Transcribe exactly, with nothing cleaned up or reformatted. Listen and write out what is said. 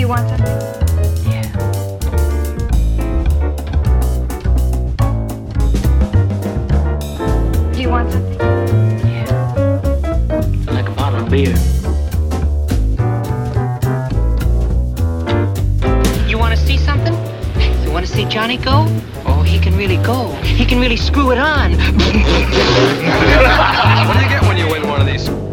want something? Yeah. Do you want something? Yeah. Like a bottle of beer. You want to see something? You want to see Johnny go? Oh, he can really go. He can really screw it on. What do you get when you win one of these?